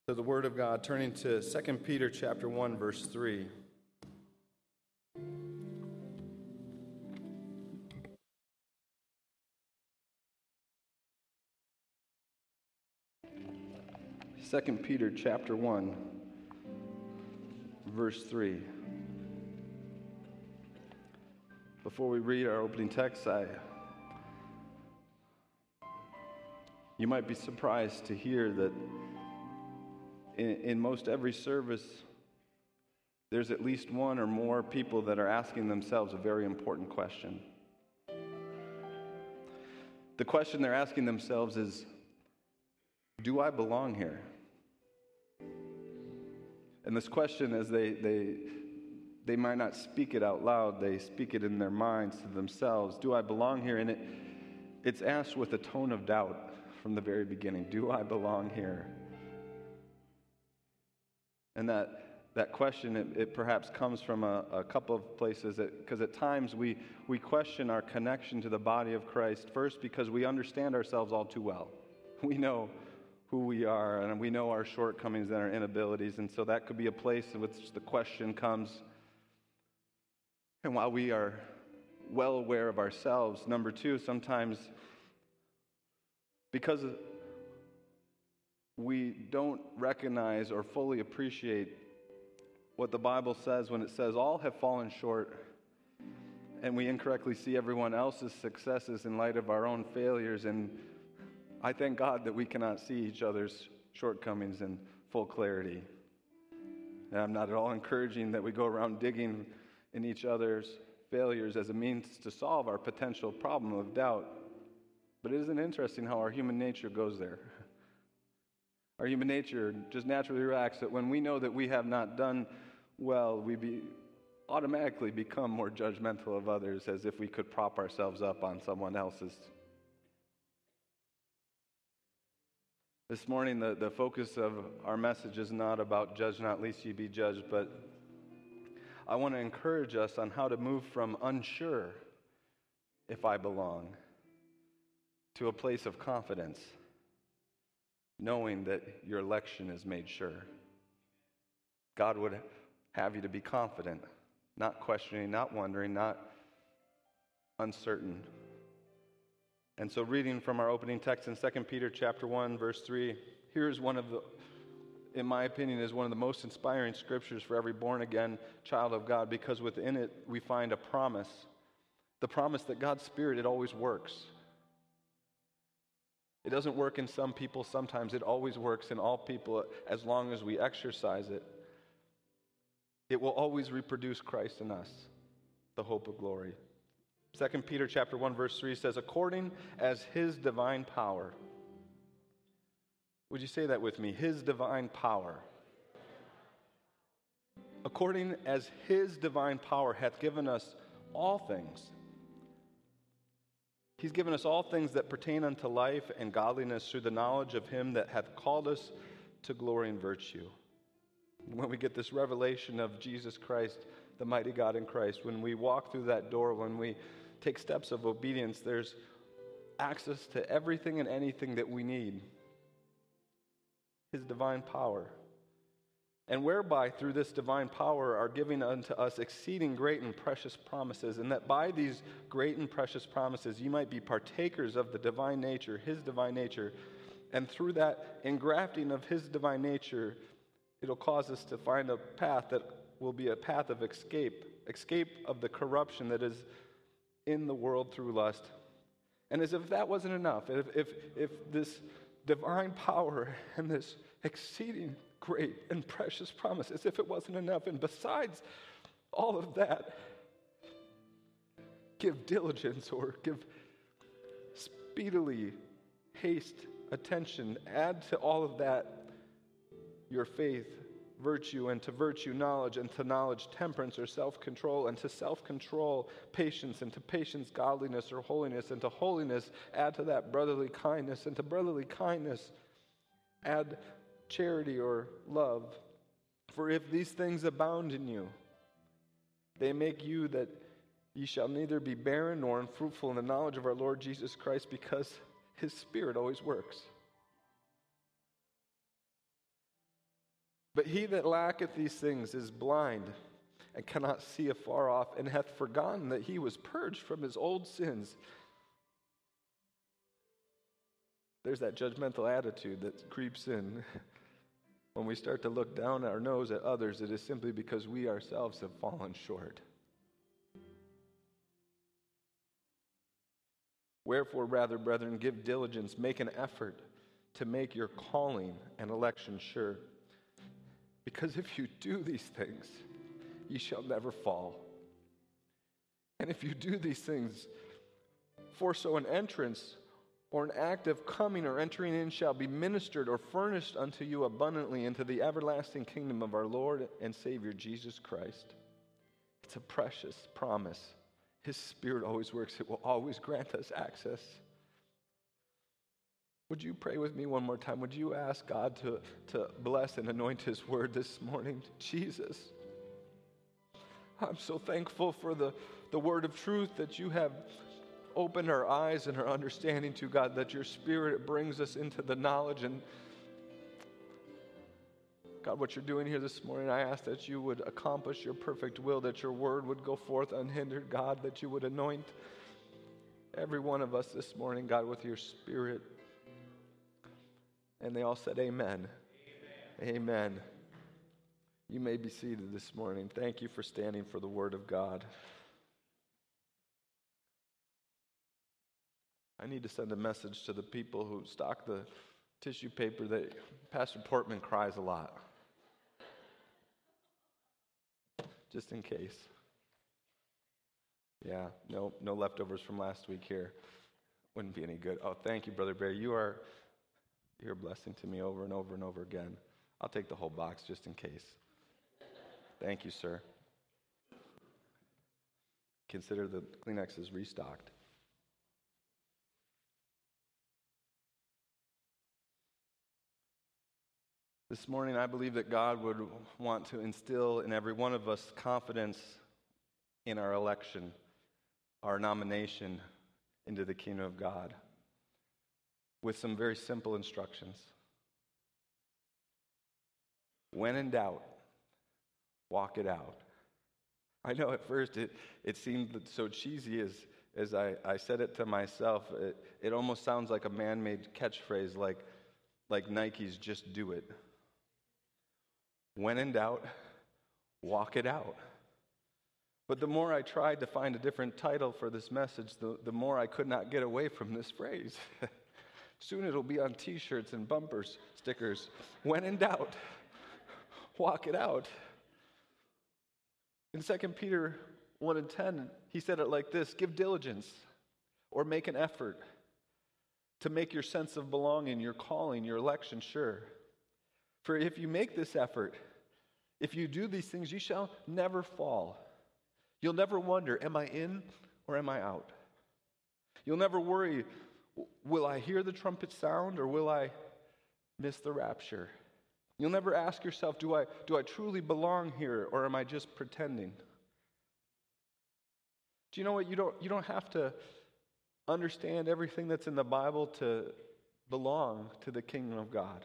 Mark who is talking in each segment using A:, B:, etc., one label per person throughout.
A: To the Word of God, turning to 2 Peter chapter 1, verse 3. Second Peter chapter 1, verse 3. Before we read our opening text, you might be surprised to hear that in most every service, there's at least one or more people that are asking themselves a very important question. The question they're asking themselves is, do I belong here? And this question, as they might not speak it out loud, they speak it in their minds to themselves. Do I belong here? And it's asked with a tone of doubt from the very beginning. Do I belong here? And that question, it perhaps comes from a couple of places, because at times we question our connection to the body of Christ, first because we understand ourselves all too well. We know who we are, and we know our shortcomings and our inabilities, and so that could be a place in which the question comes. And while we are well aware of ourselves, number two, sometimes because we don't recognize or fully appreciate what the Bible says when it says all have fallen short, and we incorrectly see everyone else's successes in light of our own failures. And I thank God that we cannot see each other's shortcomings in full clarity. And I'm not at all encouraging that we go around digging in each other's failures as a means to solve our potential problem of doubt. But isn't it interesting how our human nature goes there? Our human nature just naturally reacts that when we know that we have not done well, we automatically become more judgmental of others, as if we could prop ourselves up on someone else's. This morning, the focus of our message is not about judge not lest ye be judged, but I want to encourage us on how to move from unsure if I belong to a place of confidence, knowing that your election is made sure. God would have you to be confident, not questioning, not wondering, not uncertain. And so reading from our opening text in 2 Peter chapter 1, verse 3, here's one of the, in my opinion, is one of the most inspiring scriptures for every born-again child of God, because within it we find a promise, the promise that God's Spirit, it always works. It doesn't work in some people sometimes. It always works in all people as long as we exercise it. It will always reproduce Christ in us, the hope of glory. 2 Peter chapter 1, verse 3 says, according as His divine power. Would you say that with me? His divine power. According as His divine power hath given us all things. He's given us all things that pertain unto life and godliness through the knowledge of Him that hath called us to glory and virtue. When we get this revelation of Jesus Christ, the mighty God in Christ, when we walk through that door, when we take steps of obedience, there's access to everything and anything that we need. His divine power. And whereby through this divine power are given unto us exceeding great and precious promises, and that by these great and precious promises you might be partakers of the divine nature, His divine nature, and through that engrafting of His divine nature, it'll cause us to find a path that will be a path of escape of the corruption that is in the world through lust. And as if that wasn't enough, if this divine power and this exceeding great and precious promise, as if it wasn't enough, and besides all of that, give diligence or give speedily haste attention, add to all of that your faith, virtue, and to virtue knowledge, and to knowledge temperance or self-control, and to self-control patience, and to patience godliness or holiness, and to holiness add to that brotherly kindness, and to brotherly kindness add charity or love. For if these things abound in you, they make you that ye shall neither be barren nor unfruitful in the knowledge of our Lord Jesus Christ, because His Spirit always works. But he that lacketh these things is blind, and cannot see afar off, and hath forgotten that he was purged from his old sins. There's that judgmental attitude that creeps in. When we start to look down our nose at others, it is simply because we ourselves have fallen short. Wherefore, rather, brethren, give diligence, make an effort to make your calling and election sure. Because if you do these things, ye shall never fall. And if you do these things, for so an entrance or an act of coming or entering in shall be ministered or furnished unto you abundantly into the everlasting kingdom of our Lord and Savior Jesus Christ. It's a precious promise. His Spirit always works. It will always grant us access. Would you pray with me one more time? Would you ask God to bless and anoint His word this morning? Jesus, I'm so thankful for the word of truth that you have opened our eyes and our understanding to, God, that your Spirit brings us into the knowledge. And God, what you're doing here this morning, I ask that you would accomplish your perfect will, that your word would go forth unhindered, God, that you would anoint every one of us this morning, God, with your Spirit. And they all said amen. Amen. Amen. You may be seated this morning. Thank you for standing for the word of God. I need to send a message to the people who stock the tissue paper that Pastor Portman cries a lot. Just in case. Yeah, no leftovers from last week here. Wouldn't be any good. Oh, thank you, Brother Barry. You're a blessing to me over and over and over again. I'll take the whole box just in case. Thank you, sir. Consider the Kleenex is restocked. This morning, I believe that God would want to instill in every one of us confidence in our election, our nomination into the kingdom of God, with some very simple instructions. When in doubt, walk it out. I know at first it seemed so cheesy as I said it to myself. It almost sounds like a man-made catchphrase, like Nike's "just do it." When in doubt, walk it out. But the more I tried to find a different title for this message, the more I could not get away from this phrase. Soon it'll be on t-shirts and bumpers, stickers. When in doubt, walk it out. In 2 Peter 1:10, he said it like this: give diligence or make an effort to make your sense of belonging, your calling, your election sure. For if you make this effort, if you do these things, you shall never fall. You'll never wonder, am I in or am I out? You'll never worry, will I hear the trumpet sound or will I miss the rapture? You'll never ask yourself, do I truly belong here or am I just pretending? Do you know what? You don't have to understand everything that's in the Bible to belong to the kingdom of God.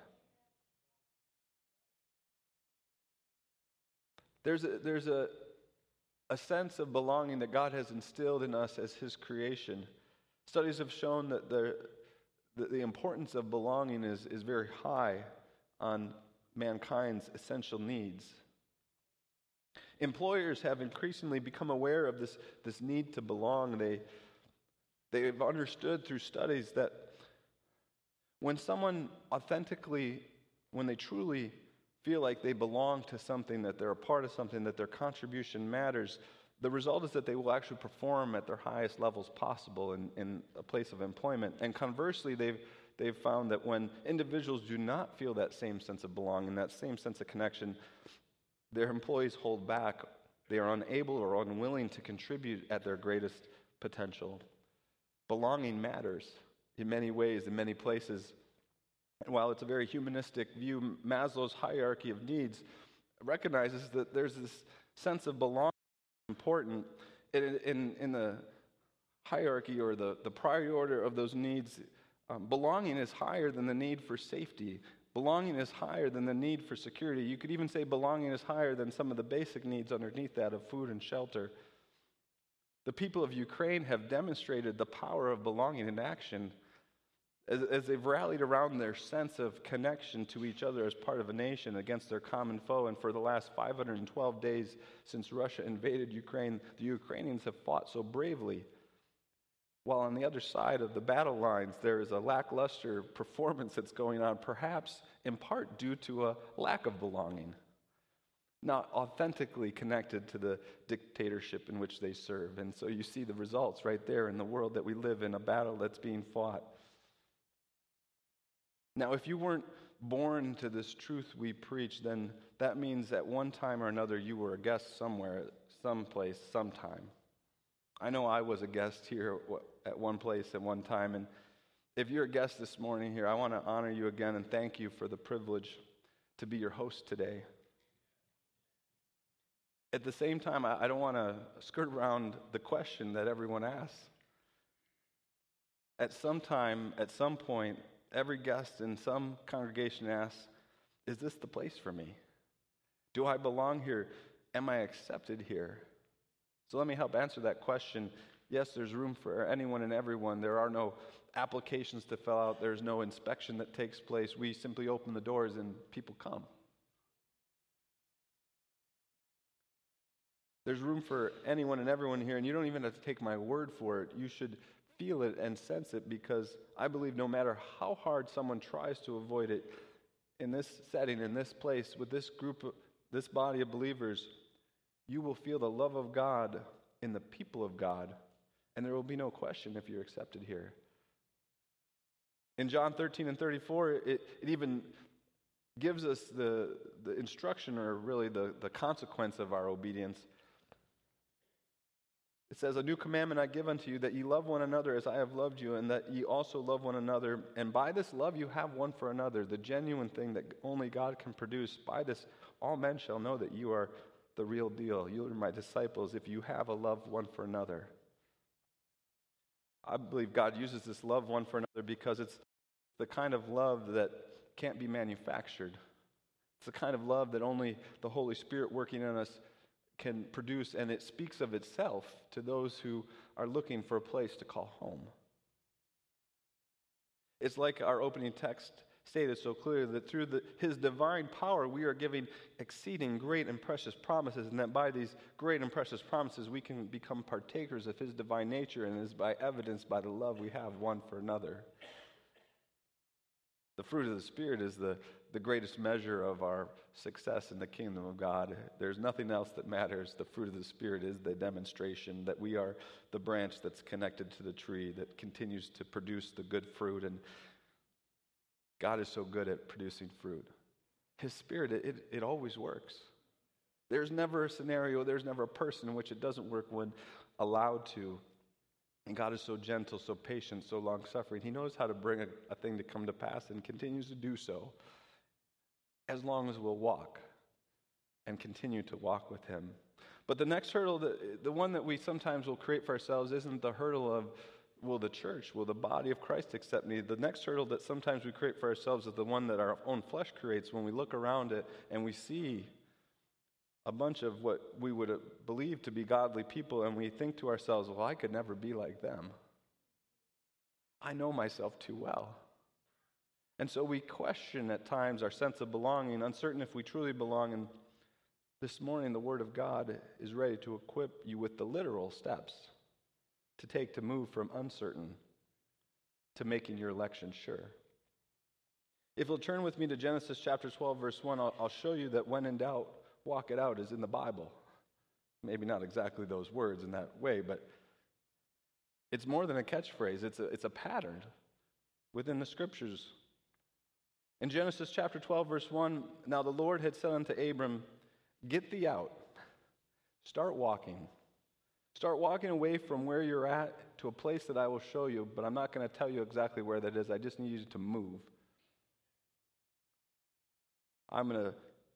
A: There's a sense of belonging that God has instilled in us as His creation. Studies have shown that the importance of belonging is very high on mankind's essential needs. Employers have increasingly become aware of this need to belong. They've understood through studies that when they truly feel like they belong to something, that they're a part of something, that their contribution matters, the result is that they will actually perform at their highest levels possible in a place of employment. And conversely, they've found that when individuals do not feel that same sense of belonging, that same sense of connection, their employees hold back. They are unable or unwilling to contribute at their greatest potential. Belonging matters in many ways, in many places. And while it's a very humanistic view, Maslow's hierarchy of needs recognizes that there's this sense of belonging important. In the hierarchy or the priority order of those needs, belonging is higher than the need for safety. Belonging is higher than the need for security. You could even say belonging is higher than some of the basic needs underneath that of food and shelter. The people of Ukraine have demonstrated the power of belonging in action as they've rallied around their sense of connection to each other as part of a nation against their common foe. And for the last 512 days since Russia invaded Ukraine, the Ukrainians have fought so bravely. While on the other side of the battle lines, there is a lackluster performance that's going on, perhaps in part due to a lack of belonging, not authentically connected to the dictatorship in which they serve. And so you see the results right there in the world that we live in, a battle that's being fought. Now, if you weren't born to this truth we preach, then that means at one time or another you were a guest somewhere, someplace, sometime. I know I was a guest here at one place at one time, and if you're a guest this morning here, I want to honor you again and thank you for the privilege to be your host today. At the same time, I don't want to skirt around the question that everyone asks. At some time, at some point, every guest in some congregation asks, is this the place for me? Do I belong here? Am I accepted here? So let me help answer that question. Yes, there's room for anyone and everyone. There are no applications to fill out. There's no inspection that takes place. We simply open the doors and people come. There's room for anyone and everyone here, and you don't even have to take my word for it. You should feel it and sense it, because I believe no matter how hard someone tries to avoid it, in this setting, in this place, with this group, this body of believers, you will feel the love of God in the people of God, and there will be no question if you're accepted here. In John 13 and 34, it even gives us the instruction, or really the consequence of our obedience. It says, a new commandment I give unto you, that ye love one another as I have loved you, and that ye also love one another. And by this love you have one for another, the genuine thing that only God can produce. By this all men shall know that you are the real deal. You are my disciples if you have a love one for another. I believe God uses this love one for another because it's the kind of love that can't be manufactured. It's the kind of love that only the Holy Spirit working in us can produce, and it speaks of itself to those who are looking for a place to call home. It's like our opening text stated so clearly, that through His divine power we are giving exceeding great and precious promises, and that by these great and precious promises we can become partakers of His divine nature, and is by evidenced by the love we have one for another. The fruit of the Spirit is the greatest measure of our success in the kingdom of God. There's nothing else that matters. The fruit of the Spirit is the demonstration that we are the branch that's connected to the tree that continues to produce the good fruit. And God is so good at producing fruit. His Spirit, it always works. There's never a scenario, there's never a person in which it doesn't work when allowed to. And God is so gentle, so patient, so long-suffering. He knows how to bring a thing to come to pass, and continues to do so as long as we'll walk and continue to walk with Him. But the next hurdle, the one that we sometimes will create for ourselves, isn't the hurdle of, will the church, will the body of Christ accept me? The next hurdle that sometimes we create for ourselves is the one that our own flesh creates when we look around it and we see a bunch of what we would believe to be godly people, and we think to ourselves, well, I could never be like them. I know myself too well. And so we question at times our sense of belonging, uncertain if we truly belong. And this morning, the Word of God is ready to equip you with the literal steps to take to move from uncertain to making your election sure. If you'll turn with me to Genesis chapter 12, verse 1, I'll show you that when in doubt, walk it out is in the Bible. Maybe not exactly those words in that way, but it's more than a catchphrase. It's a pattern within the Scriptures. In Genesis chapter 12, verse 1, now the Lord had said unto Abram, get thee out. Start walking. Start walking away from where you're at to a place that I will show you, but I'm not going to tell you exactly where that is. I just need you to move. I'm going to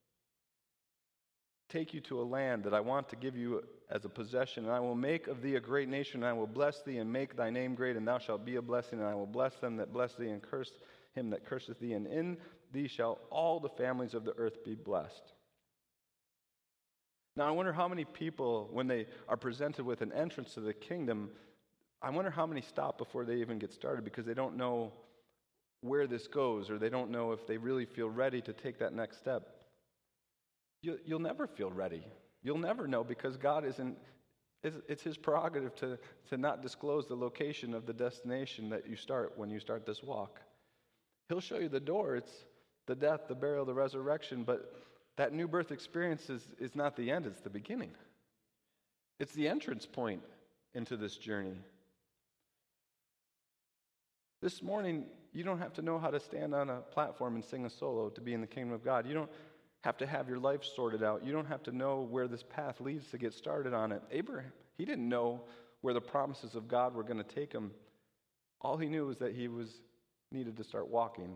A: take you to a land that I want to give you as a possession, and I will make of thee a great nation, and I will bless thee and make thy name great, and thou shalt be a blessing, and I will bless them that bless thee and curse him that curseth thee, and in thee shall all the families of the earth be blessed. Now, I wonder how many people, when they are presented with an entrance to the kingdom, I wonder how many stop before they even get started because they don't know where this goes, or they don't know if they really feel ready to take that next step. You'll never feel ready. You'll never know because God isn't, it's His prerogative to not disclose the location of the destination that you start when you start this walk. He'll show you the door. It's the death, the burial, the resurrection, but that new birth experience is not the end, it's the beginning. It's the entrance point into this journey. This morning, you don't have to know how to stand on a platform and sing a solo to be in the kingdom of God. You don't have to have your life sorted out. You don't have to know where this path leads to get started on it. Abraham, he didn't know where the promises of God were going to take him. All he knew was that he needed to start walking.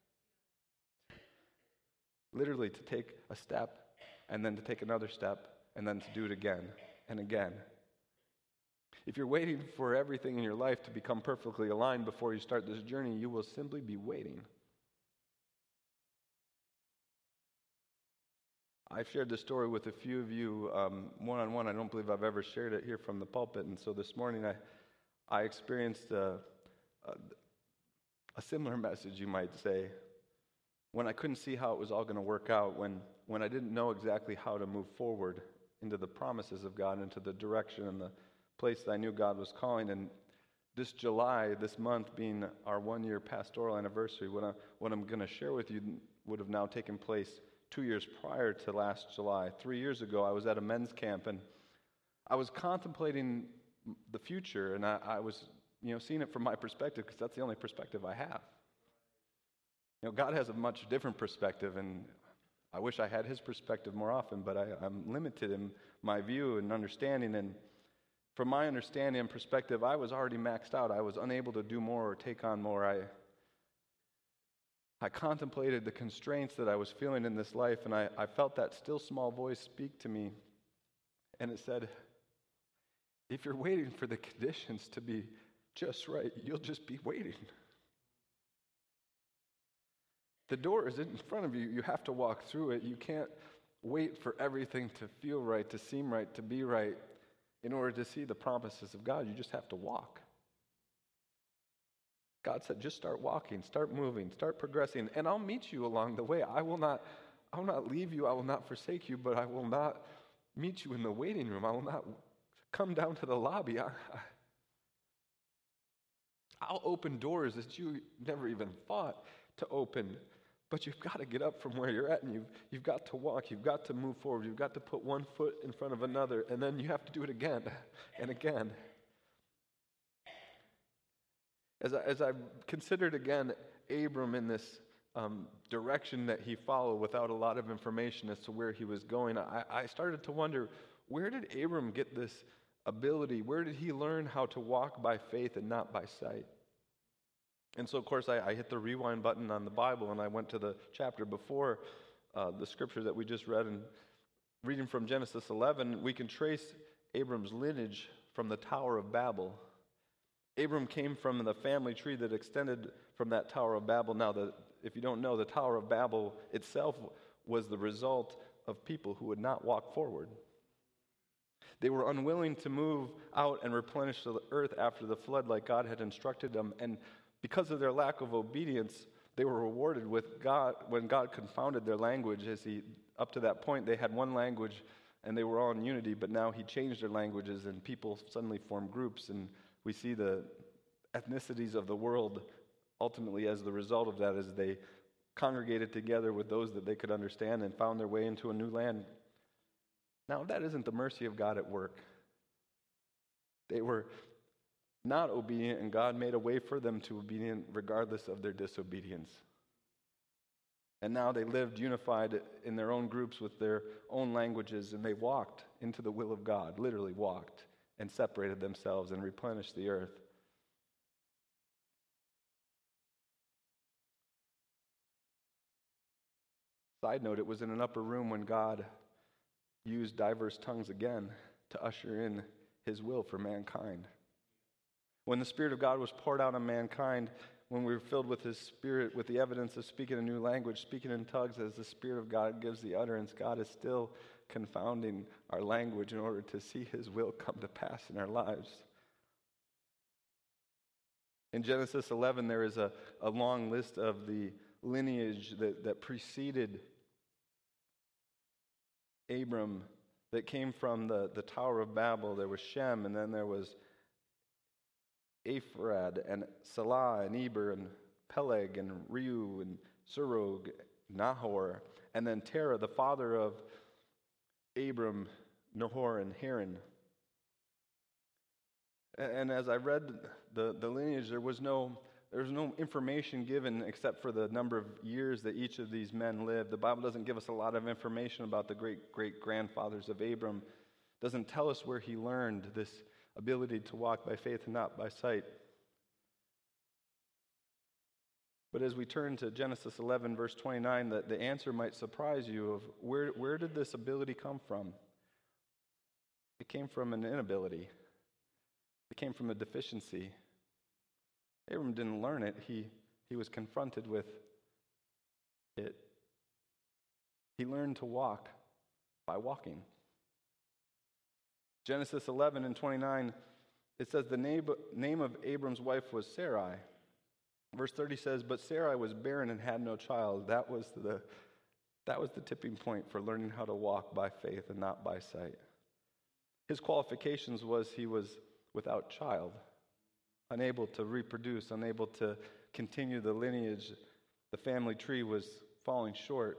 A: Literally to take a step, and then to take another step, and then to do it again and again. If you're waiting for everything in your life to become perfectly aligned before you start this journey, you will simply be waiting. I've shared this story with a few of you one-on-one. I don't believe I've ever shared it here from the pulpit, and so this morning I experienced a similar message, you might say, when I couldn't see how it was all going to work out, when I didn't know exactly how to move forward into the promises of God, into the direction and the place that I knew God was calling. And this July, this month being our 1-year pastoral anniversary, what I'm going to share with you would have now taken place 2 years prior to last July. 3 years ago, I was at a men's camp, and I was contemplating the future, and I was seeing it from my perspective because that's the only perspective I have. God has a much different perspective, and I wish I had His perspective more often, but I'm limited in my view and understanding. And from my understanding and perspective, I was already maxed out. I was unable to do more or take on more. I contemplated the constraints that I was feeling in this life, and I felt that still small voice speak to me. And it said, if you're waiting for the conditions to be just right, you'll just be waiting. The door is in front of you. You have to walk through it. You can't wait for everything to feel right, to seem right, to be right in order to see the promises of God. You just have to walk. God said, just start walking, start moving, start progressing, and I'll meet you along the way. I will not leave you. I will not forsake you, but I will not meet you in the waiting room. I will not come down to the lobby. I'll open doors that you never even thought to open. But you've got to get up from where you're at, and you've got to walk. You've got to move forward. You've got to put one foot in front of another, and then you have to do it again and again. As I've considered again Abram in this direction that he followed without a lot of information as to where he was going, I started to wonder, where did Abram get this ability? Where did he learn how to walk by faith and not by sight? And so, of course, I hit the rewind button on the Bible, and I went to the chapter before the scripture that we just read. And reading from Genesis 11, we can trace Abram's lineage from the Tower of Babel. Abram came from the family tree that extended from that Tower of Babel. Now, if you don't know, the Tower of Babel itself was the result of people who would not walk forward. They were unwilling to move out and replenish the earth after the flood like God had instructed them, and because of their lack of obedience, they were rewarded with God when God confounded their language. Up to that point, they had one language and they were all in unity, but now He changed their languages and people suddenly formed groups, and we see the ethnicities of the world ultimately as the result of that, as they congregated together with those that they could understand and found their way into a new land. Now, that isn't the mercy of God at work. They were not obedient, and God made a way for them to obedient regardless of their disobedience. And now they lived unified in their own groups with their own languages, and they walked into the will of God, literally walked, and separated themselves and replenished the earth. Side note, it was in an upper room when God used diverse tongues again to usher in His will for mankind. When the Spirit of God was poured out on mankind, when we're filled with His Spirit, with the evidence of speaking a new language, speaking in tongues, as the Spirit of God gives the utterance, God is still confounding our language in order to see His will come to pass in our lives. In Genesis 11, there is a long list of the lineage that preceded Abram, that came from the Tower of Babel. There was Shem, and then there was Aphrad, and Salah, and Eber, and Peleg, and Reu, and Serug, Nahor, and then Terah, the father of Abram, Nahor, and Haran. And as I read the lineage, there was no information given except for the number of years that each of these men lived. The Bible doesn't give us a lot of information about the great-great-grandfathers of Abram. It doesn't tell us where he learned this ability to walk by faith and not by sight. But as we turn to Genesis 11, verse 29, the answer might surprise you of where did this ability come from? It came from an inability. It came from a deficiency. Abram didn't learn it. He was confronted with it. He learned to walk by walking. Genesis 11 and 29, it says the name of Abram's wife was Sarai. Verse 30 says, but Sarai was barren and had no child. That was the tipping point for learning how to walk by faith and not by sight. His qualifications was he was without child, unable to reproduce, unable to continue the lineage. The family tree was falling short.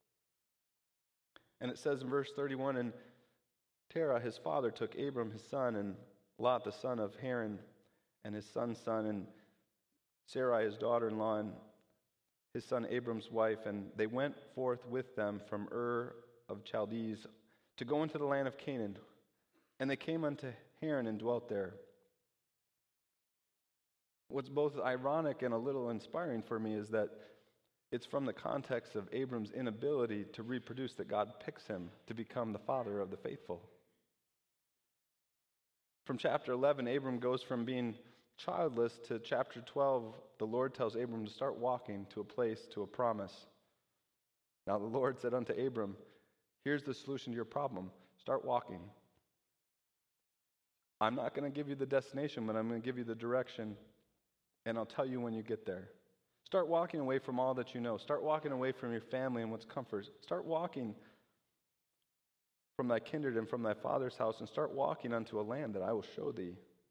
A: And it says in verse 31, and Terah, his father, took Abram, his son, and Lot, the son of Haran, and his son's son, and Sarai, his daughter-in-law, and his son Abram's wife, and they went forth with them from Ur of Chaldees to go into the land of Canaan. And they came unto Haran and dwelt there. What's both ironic and a little inspiring for me is that it's from the context of Abram's inability to reproduce that God picks him to become the father of the faithful. From chapter 11, Abram goes from being childless to chapter 12. The Lord tells Abram to start walking to a place, to a promise. Now the Lord said unto Abram, here's the solution to your problem. Start walking. I'm not going to give you the destination, but I'm going to give you the direction, and I'll tell you when you get there. Start walking away from all that you know. Start walking away from your family and what's comfort. Start walking from thy kindred and from thy father's house, and start walking unto a land that I will show thee.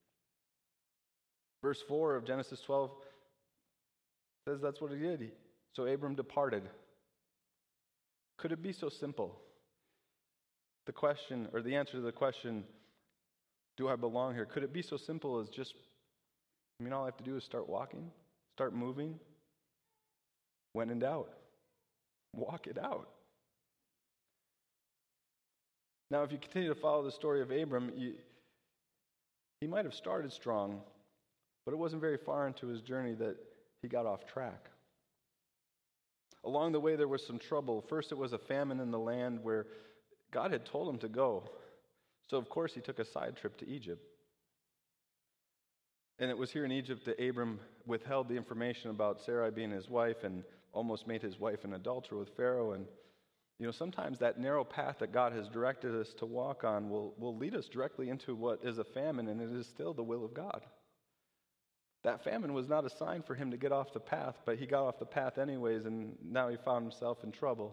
A: Verse 4 of Genesis 12 says that's what he did. So Abram departed. Could it be so simple? The question, or the answer to the question, do I belong here? Could it be so simple as just, all I have to do is start walking, start moving? When in doubt, walk it out. Now, if you continue to follow the story of Abram, he might have started strong, but it wasn't very far into his journey that he got off track. Along the way, there was some trouble. First, it was a famine in the land where God had told him to go. So, of course, he took a side trip to Egypt. And it was here in Egypt that Abram withheld the information about Sarai being his wife and almost made his wife an adulterer with Pharaoh. And, sometimes that narrow path that God has directed us to walk on will lead us directly into what is a famine, and it is still the will of God. That famine was not a sign for him to get off the path, but he got off the path anyways, and now he found himself in trouble.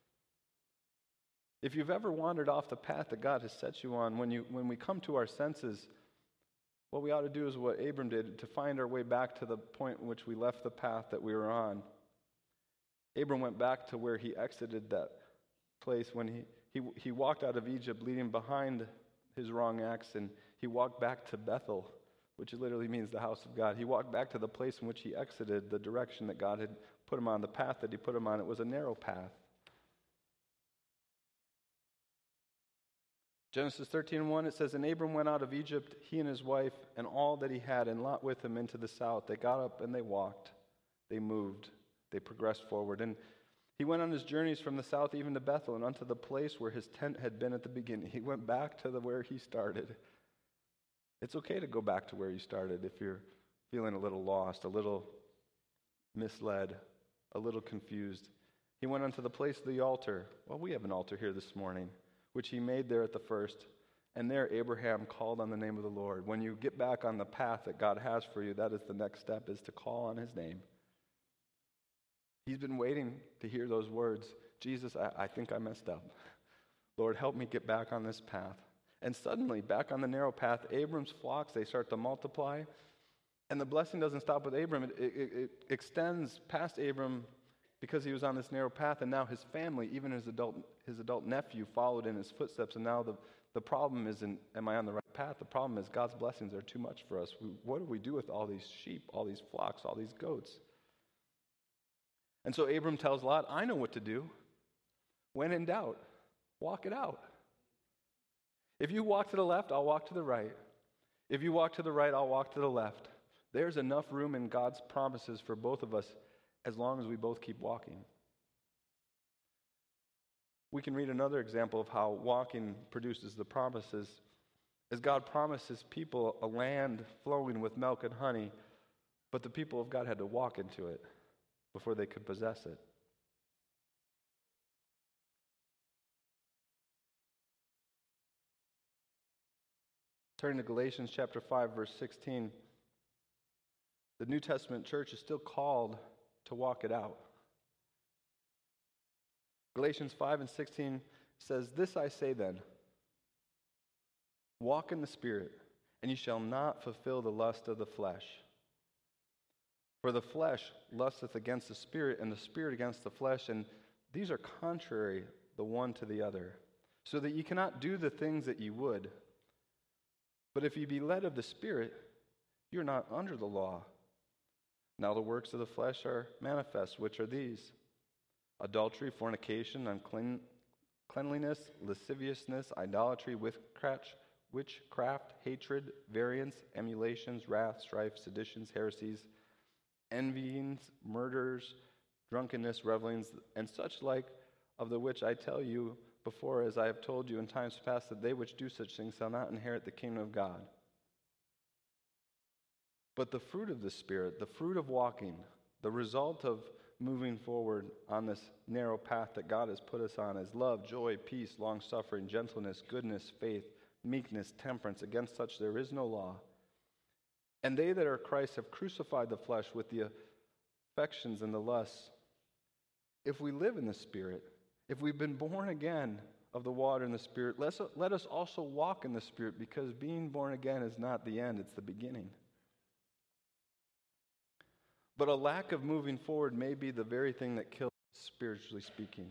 A: If you've ever wandered off the path that God has set you on, when we come to our senses, what we ought to do is what Abram did, to find our way back to the point in which we left the path that we were on. Abram went back to where he exited that place when he walked out of Egypt, leaving behind his wrong acts, and he walked back to Bethel, which literally means the house of God. He walked back to the place in which he exited the direction that God had put him on, the path that he put him on. It was a narrow path. Genesis 13:1, it says, and Abram went out of Egypt, he and his wife, and all that he had, and Lot with him into the south. They got up and they walked. They moved. They progressed forward. And he went on his journeys from the south even to Bethel, and unto the place where his tent had been at the beginning. He went back to where he started. It's okay to go back to where you started if you're feeling a little lost, a little misled, a little confused. He went unto the place of the altar. Well, we have an altar here this morning, which he made there at the first. And there Abraham called on the name of the Lord. When you get back on the path that God has for you, that is the next step, is to call on his name. He's been waiting to hear those words. Jesus, I think I messed up. Lord, help me get back on this path. And suddenly, back on the narrow path, Abram's flocks, they start to multiply. And the blessing doesn't stop with Abram. It extends past Abram because he was on this narrow path. And now his family, even his adult nephew, followed in his footsteps. And now the problem isn't, am I on the right path? The problem is God's blessings are too much for us. What do we do with all these sheep, all these flocks, all these goats? And so Abram tells Lot, I know what to do. When in doubt, walk it out. If you walk to the left, I'll walk to the right. If you walk to the right, I'll walk to the left. There's enough room in God's promises for both of us as long as we both keep walking. We can read another example of how walking produces the promises. As God promises people a land flowing with milk and honey, but the people of God had to walk into it before they could possess it. Turning to Galatians chapter 5, verse 16. The New Testament church is still called to walk it out. Galatians 5 and 16 says, This I say then, walk in the Spirit, and you shall not fulfill the lust of the flesh. For the flesh lusteth against the Spirit, and the Spirit against the flesh, and these are contrary the one to the other, so that ye cannot do the things that ye would. But if ye be led of the Spirit, you're not under the law. Now the works of the flesh are manifest, which are these: adultery, fornication, uncleanliness, lasciviousness, idolatry, witchcraft, hatred, variance, emulations, wrath, strife, seditions, heresies, envyings, murders, drunkenness, revelings, and such like, of the which I tell you before, as I have told you in times past, that they which do such things shall not inherit the kingdom of God. But the fruit of the Spirit, the fruit of walking, the result of moving forward on this narrow path that God has put us on, is love, joy, peace, long-suffering, gentleness, goodness, faith, meekness, temperance. Against such there is no law. And they that are Christ have crucified the flesh with the affections and the lusts. If we live in the Spirit, if we've been born again of the water and the Spirit, let us also walk in the Spirit, because being born again is not the end, it's the beginning. But a lack of moving forward may be the very thing that kills, spiritually speaking.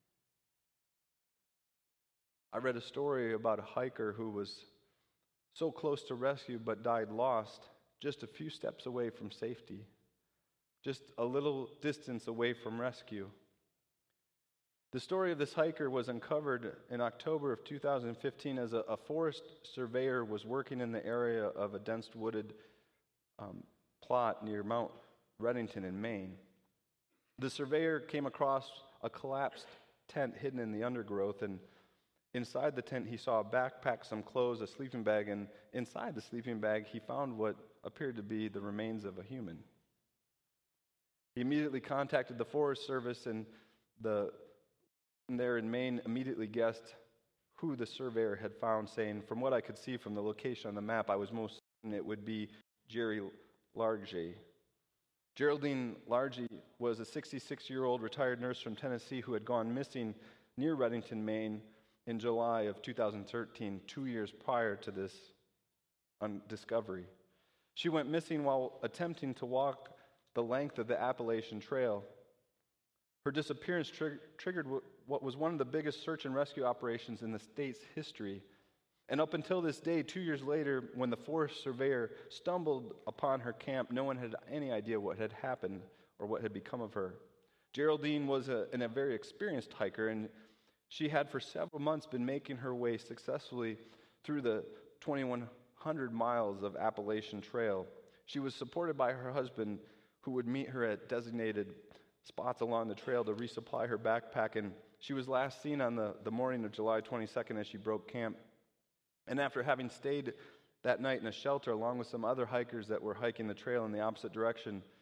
A: I read a story about a hiker who was so close to rescue but died lost, just a few steps away from safety, just a little distance away from rescue. The story of this hiker was uncovered in October of 2015 as a forest surveyor was working in the area of a dense wooded plot near Mount Reddington in Maine. The surveyor came across a collapsed tent hidden in the undergrowth, and inside the tent he saw a backpack, some clothes, a sleeping bag, and inside the sleeping bag he found what appeared to be the remains of a human. He immediately contacted the Forest Service, and the there in Maine immediately guessed who the surveyor had found, saying, "From what I could see from the location on the map, I was most certain it would be Jerry Largy." Geraldine Largy was a 66-year-old retired nurse from Tennessee who had gone missing near Reddington, Maine in July of 2013, 2 years prior to this discovery. She went missing while attempting to walk the length of the Appalachian Trail. Her disappearance triggered what was one of the biggest search and rescue operations in the state's history. And up until this day, 2 years later, when the forest surveyor stumbled upon her camp, no one had any idea what had happened or what had become of her. Geraldine was a very experienced hiker, and she had for several months been making her way successfully through the 2,100 miles of Appalachian Trail. She was supported by her husband, who would meet her at designated spots along the trail to resupply her backpack, and she was last seen on the morning of July 22nd as she broke camp. And after having stayed that night in a shelter along with some other hikers that were hiking the trail in the opposite direction,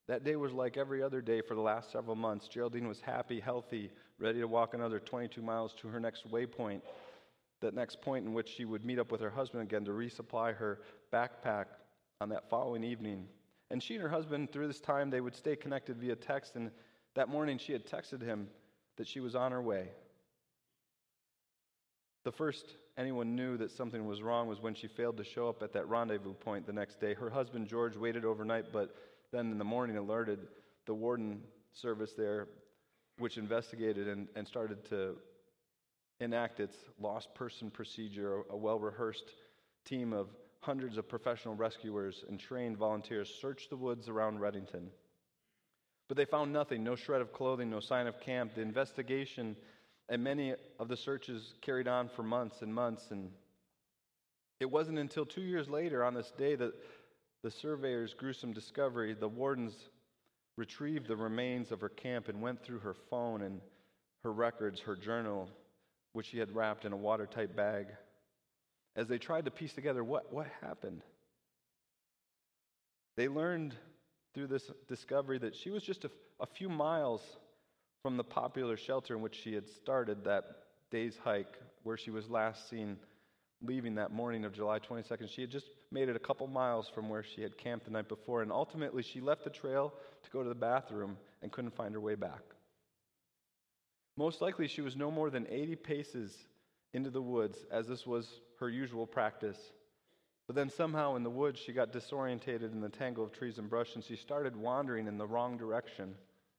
A: That day was like every other day for the last several months. Geraldine was happy, healthy, ready to walk another 22 miles to her next waypoint, that next point in which she would meet up with her husband again to resupply her backpack on that following evening. And she and her husband, through this time, they would stay connected via text, and that morning she had texted him that she was on her way. The first anyone knew that something was wrong was when she failed to show up at that rendezvous point the next day. Her husband, George, waited overnight, but then in the morning alerted the warden service there, which investigated and started to enact its lost person procedure. A well-rehearsed team of hundreds of professional rescuers and trained volunteers searched the woods around Reddington. But they found nothing, no shred of clothing, no sign of camp. The investigation and many of the searches carried on for months and months, and it wasn't until 2 years later on this day that the surveyor's gruesome discovery, the wardens retrieved the remains of her camp and went through her phone and her records, her journal, which she had wrapped in a watertight bag, as they tried to piece together what happened. They learned through this discovery that she was just a few miles from the popular shelter in which she had started that day's hike, where she was last seen leaving that morning of July 22nd. She had just made it a couple miles from where she had camped the night before, and ultimately she left the trail to go to the bathroom and couldn't find her way back. Most likely she was no more than 80 paces into the woods, as this was her usual practice. But then somehow in the woods she got disorientated in the tangle of trees and brush, and she started wandering in the wrong direction.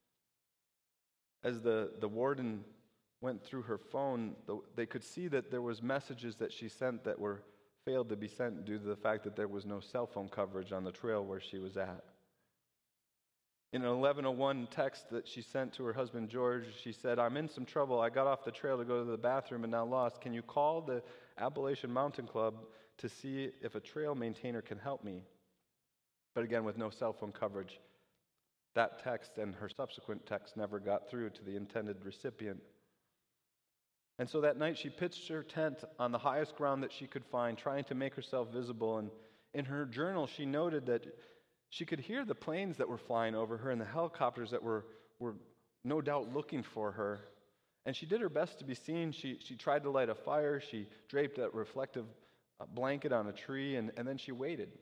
A: As the warden went through her phone, they could see that there was messages that she sent that were failed to be sent due to the fact that there was no cell phone coverage on the trail where she was at. In an 11:01 text that she sent to her husband George, she said, "I'm in some trouble. I got off the trail to go to the bathroom and now lost. Can you call the Appalachian Mountain Club to see if a trail maintainer can help me?" But again, with no cell phone coverage, that text and her subsequent text never got through to the intended recipient. And so that night she pitched her tent on the highest ground that she could find, trying to make herself visible. And in her journal, she noted that she could hear the planes that were flying over her and the helicopters that were no doubt looking for her. And she did her best to be seen. She tried to light a fire. She draped a reflective blanket on a tree, and then she waited.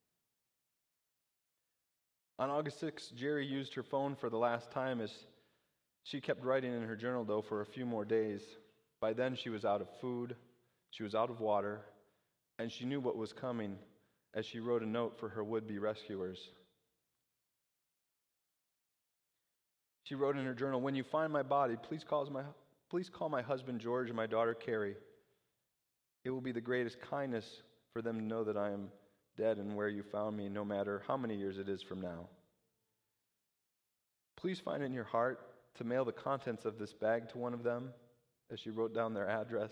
A: On August 6th, Jerry used her phone for the last time as she kept writing in her journal, though, for a few more days. By then, she was out of food, she was out of water, and she knew what was coming as she wrote a note for her would-be rescuers. She wrote in her journal, "When you find my body, please call my husband George and my daughter Carrie. It will be the greatest kindness for them to know that I am dead and where you found me, no matter how many years it is from now. Please find it in your heart to mail the contents of this bag to one of them," as she wrote down their address.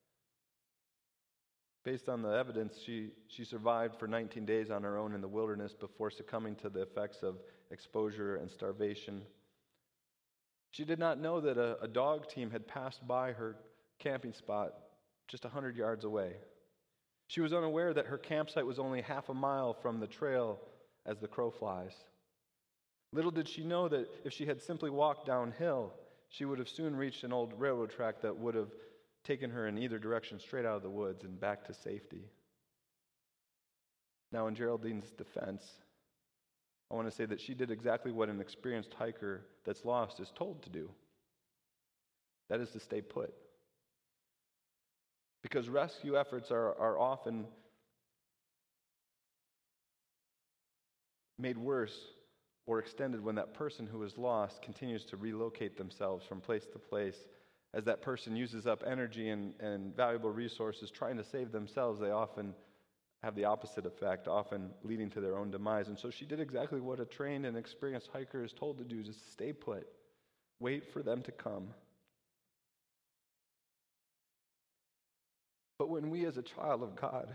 A: Based on the evidence, she survived for 19 days on her own in the wilderness before succumbing to the effects of exposure and starvation. She did not know that a dog team had passed by her camping spot just 100 yards away. She was unaware that her campsite was only half a mile from the trail as the crow flies. Little did she know that if she had simply walked downhill, she would have soon reached an old railroad track that would have taken her in either direction straight out of the woods and back to safety. Now, in Geraldine's defense, I want to say that she did exactly what an experienced hiker that's lost is told to do. That is to stay put. Because rescue efforts are often made worse or extended when that person who is lost continues to relocate themselves from place to place. As that person uses up energy and valuable resources trying to save themselves, they often have the opposite effect, often leading to their own demise. And so she did exactly what a trained and experienced hiker is told to do, just stay put. Wait for them to come. But when we as a child of God,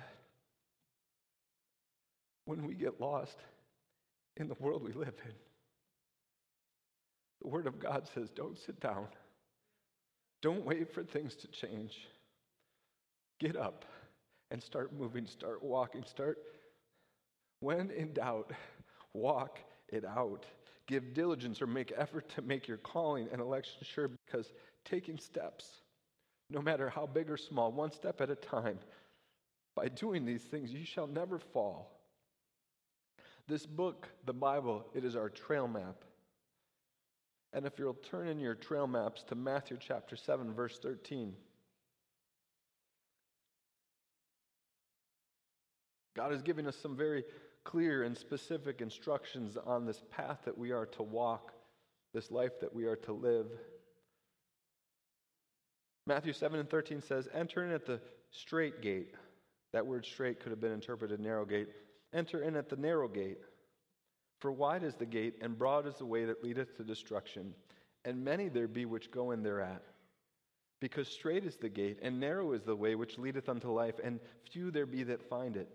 A: when we get lost in the world we live in, the Word of God says, don't sit down. Don't wait for things to change. Get up and start moving, start walking, when in doubt, walk it out. Give diligence or make effort to make your calling and election sure, because taking steps, no matter how big or small, one step at a time, by doing these things, you shall never fall. This book, the Bible, it is our trail map. And if you'll turn in your trail maps to Matthew chapter 7, verse 13. God is giving us some very clear and specific instructions on this path that we are to walk, this life that we are to live. Matthew 7 and 13 says, enter in at the straight gate. That word straight could have been interpreted narrow gate. Enter in at the narrow gate. For wide is the gate, and broad is the way that leadeth to destruction, and many there be which go in thereat. Because straight is the gate, and narrow is the way which leadeth unto life, and few there be that find it.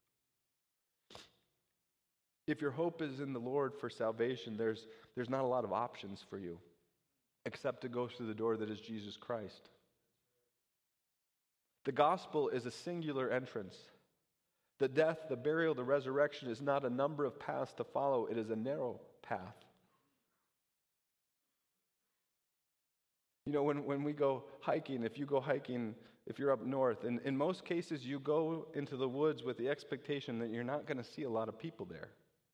A: If your hope is in the Lord for salvation, there's not a lot of options for you, except to go through the door that is Jesus Christ. The gospel is a singular entrance. The death, the burial, the resurrection is not a number of paths to follow. It is a narrow path. You know, when we go hiking, if you go hiking, if you're up north, and in most cases you go into the woods with the expectation that you're not going to see a lot of people there.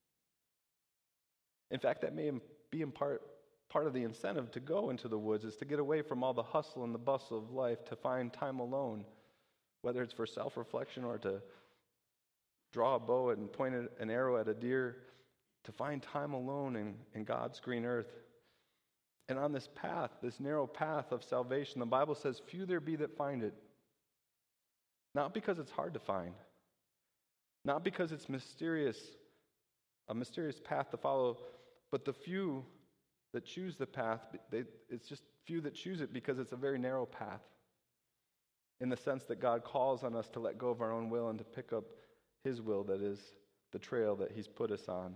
A: In fact, that may be in part of the incentive to go into the woods, is to get away from all the hustle and the bustle of life, to find time alone, whether it's for self-reflection or to draw a bow and point an arrow at a deer, to find time alone in God's green earth. And on this path, this narrow path of salvation, the Bible says, few there be that find it. Not because it's hard to find, not because it's a mysterious path to follow, but the few that choose the path, it's just few that choose it because it's a very narrow path, in the sense that God calls on us to let go of our own will and to pick up His will, that is the trail that He's put us on.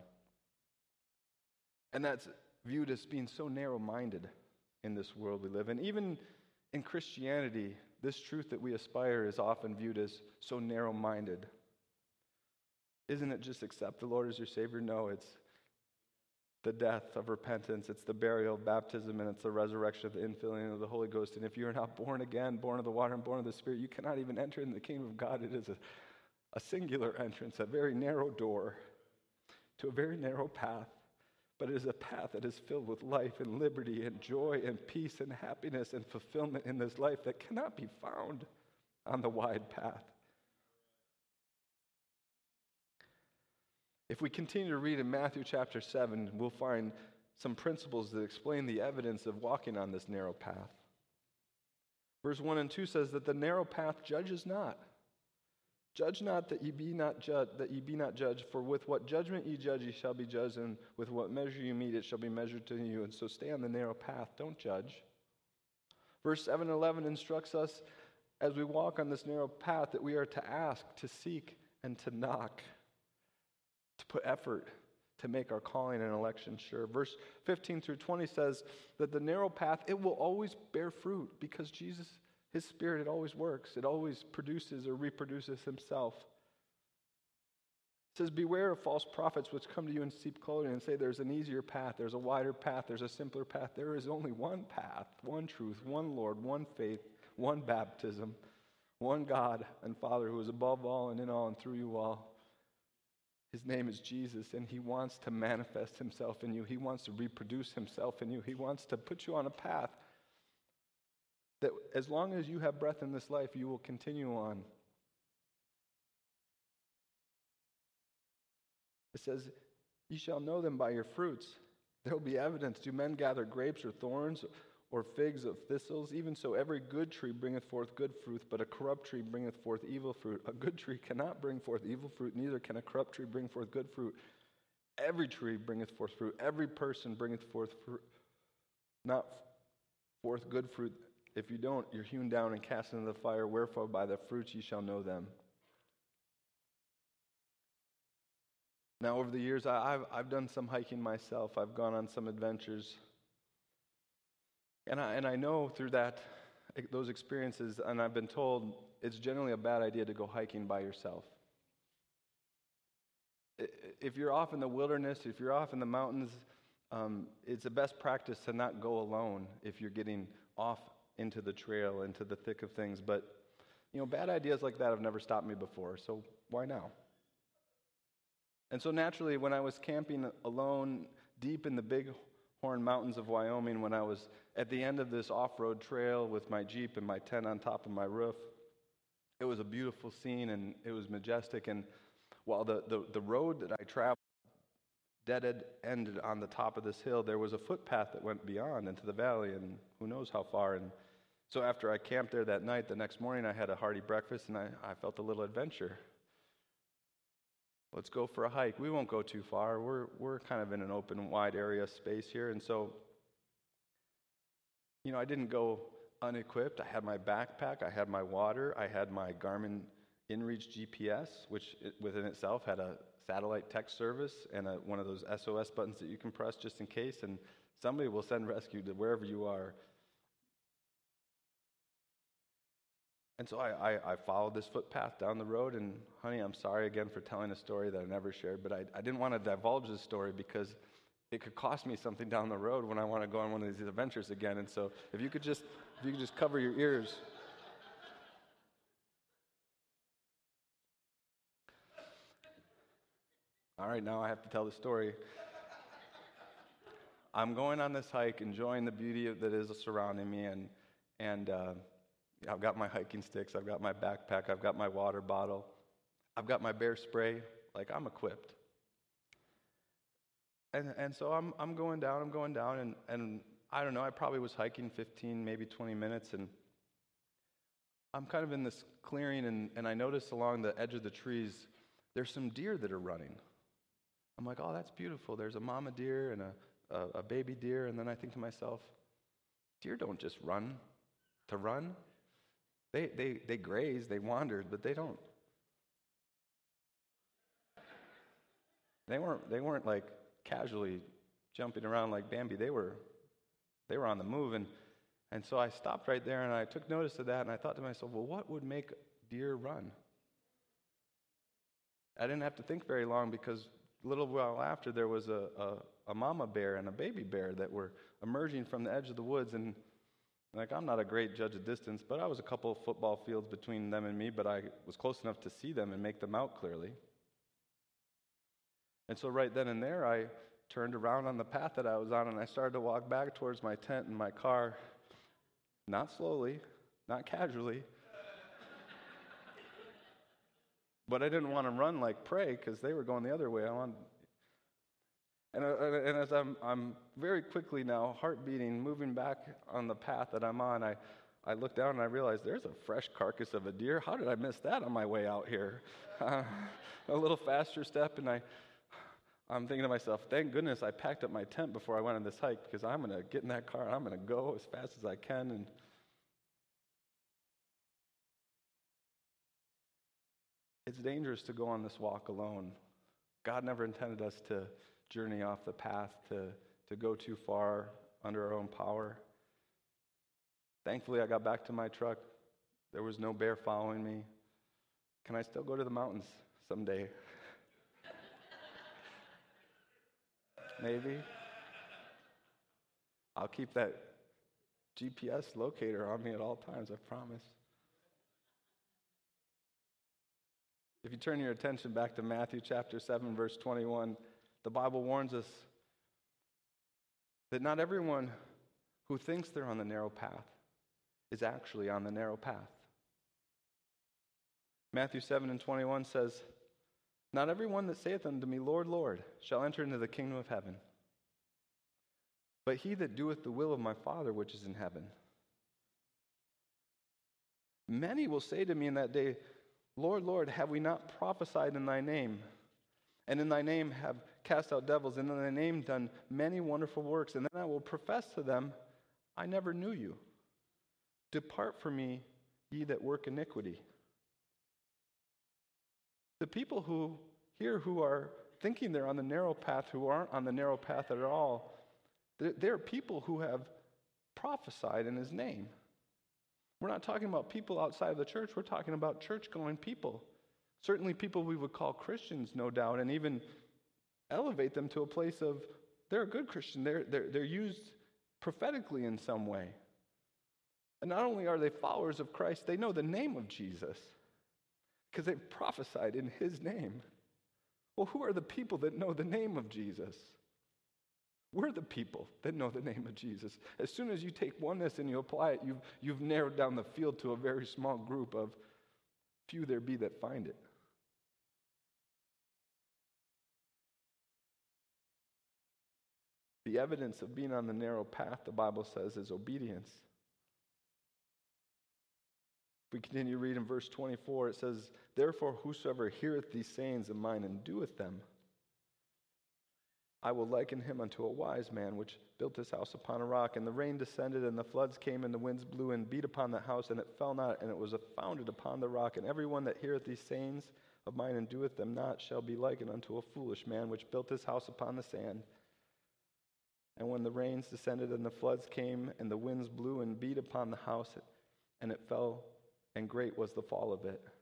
A: And that's viewed as being so narrow-minded in this world we live in. Even in Christianity, this truth that we aspire is often viewed as so narrow-minded. Isn't it just accept the Lord as your Savior? No, it's the death of repentance, it's the burial of baptism, and it's the resurrection of the infilling of the Holy Ghost. And if you are not born again, born of the water and born of the Spirit, you cannot even enter in the kingdom of God. It is a singular entrance, a very narrow door to a very narrow path. But it is a path that is filled with life and liberty and joy and peace and happiness and fulfillment in this life that cannot be found on the wide path. If we continue to read in Matthew chapter 7, we'll find some principles that explain the evidence of walking on this narrow path. Verse 1 and 2 says that the narrow path judges not. Judge not that ye be not judged, for with what judgment ye judge ye shall be judged, and with what measure you mete it shall be measured to you. And so stay on the narrow path, don't judge. Verse 7 and 11 instructs us as we walk on this narrow path that we are to ask, to seek, and to knock, to put effort to make our calling and election sure. Verse 15 through 20 says that the narrow path, it will always bear fruit, because Jesus, His Spirit, it always works. It always produces or reproduces Himself. It says, beware of false prophets which come to you in sheep clothing and say there's an easier path, there's a wider path, there's a simpler path. There is only one path, one truth, one Lord, one faith, one baptism, one God and Father who is above all and in all and through you all. His name is Jesus, and He wants to manifest Himself in you. He wants to reproduce Himself in you. He wants to put you on a path that as long as you have breath in this life, you will continue on. It says, ye shall know them by your fruits. There will be evidence. Do men gather grapes or thorns or figs of thistles? Even so, every good tree bringeth forth good fruit, but a corrupt tree bringeth forth evil fruit. A good tree cannot bring forth evil fruit, neither can a corrupt tree bring forth good fruit. Every tree bringeth forth fruit. Every person bringeth forth fruit, not forth good fruit. If you don't, you're hewn down and cast into the fire. Wherefore by the fruits ye shall know them. Now, over the years, I've done some hiking myself. I've gone on some adventures. And I know through those experiences, and I've been told it's generally a bad idea to go hiking by yourself. If you're off in the wilderness, if you're off in the mountains, it's a best practice to not go alone if you're getting off into the trail, into the thick of things. But, bad ideas like that have never stopped me before, so why now? And so naturally, when I was camping alone deep in the Bighorn Mountains of Wyoming, when I was at the end of this off-road trail with my Jeep and my tent on top of my roof, it was a beautiful scene and it was majestic. And while the road that I traveled ended on the top of this hill, there was a footpath that went beyond into the valley, and who knows how far. And so after I camped there that night, the next morning I had a hearty breakfast, and I felt a little adventure. Let's go for a hike. We won't go too far. We're kind of in an open, wide area space here. And so, I didn't go unequipped. I had my backpack. I had my water. I had my Garmin InReach GPS, which within itself had a satellite text service and one of those SOS buttons that you can press just in case, and somebody will send rescue to wherever you are. And so I followed this footpath down the road, and honey, I'm sorry again for telling a story that I never shared, but I didn't want to divulge this story because it could cost me something down the road when I want to go on one of these adventures again. And so if you could just cover your ears. All right, now I have to tell the story. I'm going on this hike, enjoying the beauty that is surrounding me, and I've got my hiking sticks, I've got my backpack, I've got my water bottle, I've got my bear spray, like I'm equipped. And so I'm going down, and I don't know, I probably was hiking 15, maybe 20 minutes, and I'm kind of in this clearing, and I notice along the edge of the trees, there's some deer that are running. I'm like, oh, that's beautiful. There's a mama deer and a baby deer, and then I think to myself, deer don't just run to run. They graze, they wandered, but they don't. They weren't like casually jumping around like Bambi. They were on the move, and so I stopped right there and I took notice of that, and I thought to myself, well, what would make deer run? I didn't have to think very long because a little while after there was a mama bear and a baby bear that were emerging from the edge of the woods, and I'm not a great judge of distance, but I was a couple of football fields between them and me, but I was close enough to see them and make them out clearly. And so right then and there, I turned around on the path that I was on, and I started to walk back towards my tent and my car, not slowly, not casually, but I didn't want to run like prey because they were going the other way. And as I'm very quickly now, heart beating, moving back on the path that I'm on, I look down and I realize there's a fresh carcass of a deer. How did I miss that on my way out here? A little faster step, and I'm thinking to myself, thank goodness I packed up my tent before I went on this hike, because I'm going to get in that car and I'm going to go as fast as I can. And it's dangerous to go on this walk alone. God never intended us to journey off the path, to go too far under our own power. Thankfully, I got back to my truck. There was no bear following me. Can I still go to the mountains someday? Maybe. I'll keep that GPS locator on me at all times, I promise. If you turn your attention back to Matthew chapter 7, verse 21, the Bible warns us that not everyone who thinks they're on the narrow path is actually on the narrow path. Matthew 7:21 says, not everyone that saith unto me, Lord, Lord, shall enter into the kingdom of heaven, but he that doeth the will of my Father which is in heaven. Many will say to me in that day, Lord, Lord, have we not prophesied in thy name? And in thy name have cast out devils, and in thy name done many wonderful works. And then I will profess to them, I never knew you. Depart from me, ye that work iniquity. The people who are thinking they're on the narrow path, who aren't on the narrow path at all, they're people who have prophesied in his name. We're not talking about people outside of the church. We're talking about church-going people. Certainly people we would call Christians, no doubt, and even elevate them to a place of they're a good Christian. They're used prophetically in some way. And not only are they followers of Christ, they know the name of Jesus because they've prophesied in his name. Well, who are the people that know the name of Jesus? We're the people that know the name of Jesus. As soon as you take oneness and you apply it, you've narrowed down the field to a very small group of few there be that find it. The evidence of being on the narrow path, the Bible says, is obedience. If we continue to read in verse 24, it says, "Therefore whosoever heareth these sayings of mine and doeth them, I will liken him unto a wise man which built his house upon a rock. And the rain descended, and the floods came, and the winds blew and beat upon that house, and it fell not, and it was founded upon the rock. And everyone that heareth these sayings of mine and doeth them not shall be likened unto a foolish man which built his house upon the sand. And when the rains descended, and the floods came, and the winds blew and beat upon the house, and it fell, and great was the fall of it."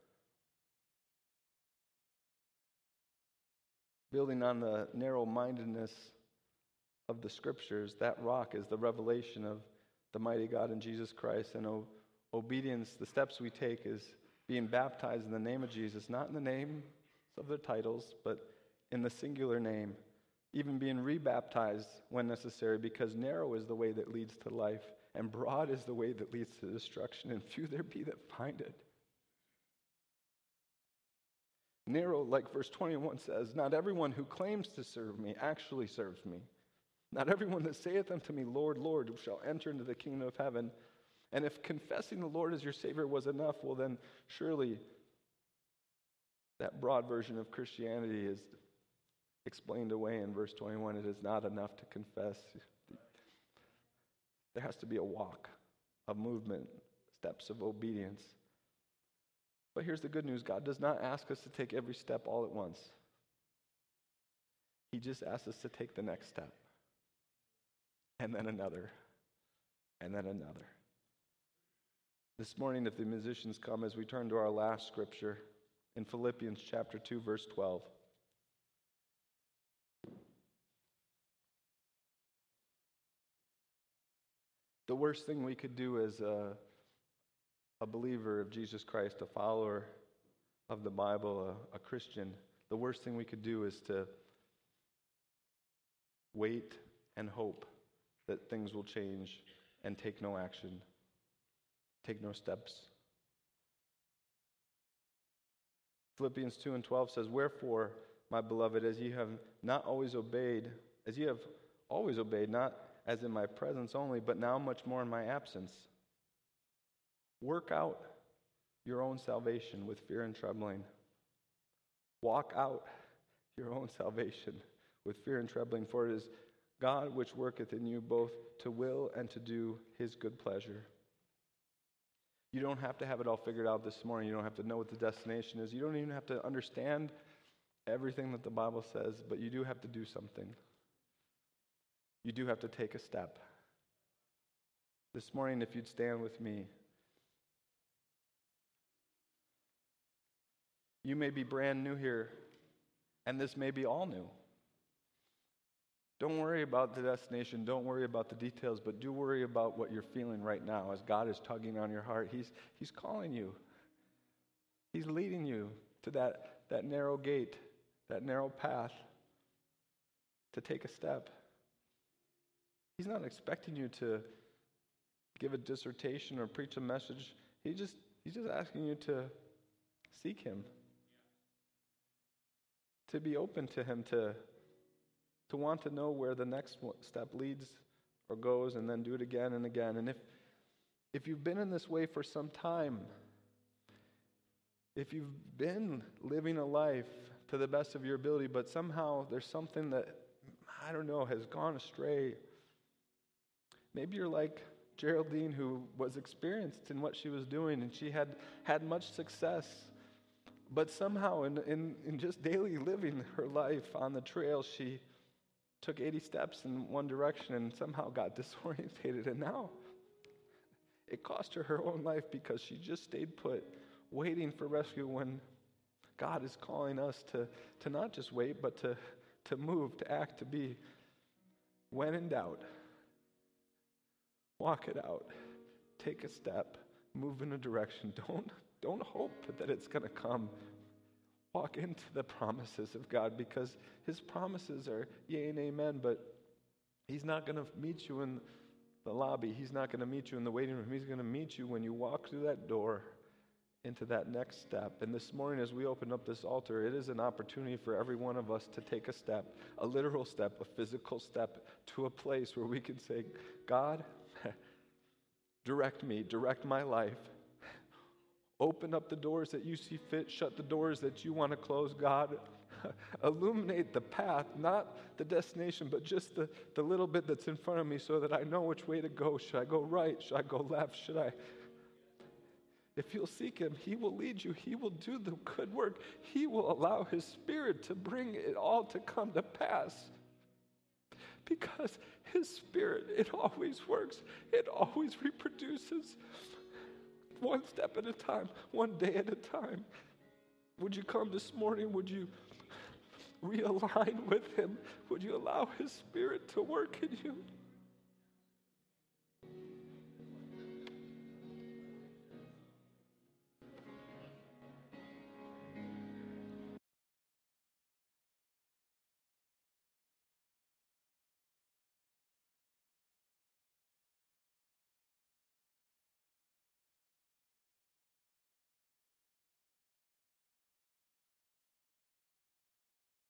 A: Building on the narrow-mindedness of the Scriptures, that rock is the revelation of the mighty God in Jesus Christ. And obedience, the steps we take, is being baptized in the name of Jesus, not in the names of their titles, but in the singular name. Even being rebaptized when necessary, because narrow is the way that leads to life, and broad is the way that leads to destruction, and few there be that find it. Narrow, like verse 21 says, "Not everyone who claims to serve me actually serves me. Not everyone that saith unto me, Lord, Lord, shall enter into the kingdom of heaven." And if confessing the Lord as your Savior was enough, well then surely that broad version of Christianity is explained away in verse 21. It is not enough to confess. There has to be a walk, a movement, steps of obedience. But here's the good news. God does not ask us to take every step all at once. He just asks us to take the next step. And then another. And then another. This morning, if the musicians come, as we turn to our last scripture in Philippians chapter 2, verse 12. The worst thing we could do as a believer of Jesus Christ, a follower of the Bible, a Christian, the worst thing we could do is to wait and hope that things will change and take no action, take no steps. Philippians 2 and 12 says, "Wherefore, my beloved, as ye have always obeyed, not as in my presence only, but now much more in my absence, work out your own salvation with fear and trembling." Walk out your own salvation with fear and trembling, for it is God which worketh in you both to will and to do his good pleasure. You don't have to have it all figured out this morning. You don't have to know what the destination is. You don't even have to understand everything that the Bible says, but you do have to do something. You do have to take a step. This morning, if you'd stand with me. You may be brand new here, and this may be all new. Don't worry about the destination. Don't worry about the details, but do worry about what you're feeling right now as God is tugging on your heart. He's calling you. He's leading you to that narrow gate, that narrow path to take a step. He's not expecting you to give a dissertation or preach a message. He's just asking you to seek him, to be open to him, to want to know where the next step leads or goes, and then do it again and again. And if you've been in this way for some time, if you've been living a life to the best of your ability, but somehow there's something that, I don't know, has gone astray. Maybe you're like Geraldine, who was experienced in what she was doing, and she had much success. But somehow in just daily living her life on the trail, she took 80 steps in one direction and somehow got disorientated. And now it cost her her own life because she just stayed put, waiting for rescue, when God is calling us to not just wait, but to move, to act, to be. When in doubt, walk it out. Take a step. Move in a direction. Don't hope that it's going to come. Walk into the promises of God, because his promises are yea and amen, but he's not going to meet you in the lobby. He's not going to meet you in the waiting room. He's going to meet you when you walk through that door into that next step. And this morning, as we open up this altar, it is an opportunity for every one of us to take a step, a literal step, a physical step, to a place where we can say, God, direct me, direct my life. Open up the doors that you see fit, shut the doors that you want to close, God. Illuminate the path, not the destination, but just the little bit that's in front of me, so that I know which way to go. Should I go right? Should I go left? If you'll seek him, he will lead you. He will do the good work. He will allow his Spirit to bring it all to come to pass. Because his Spirit, it always works. It always reproduces. One step at a time, one day at a time. Would you come this morning? Would you realign with him? Would you allow his Spirit to work in you?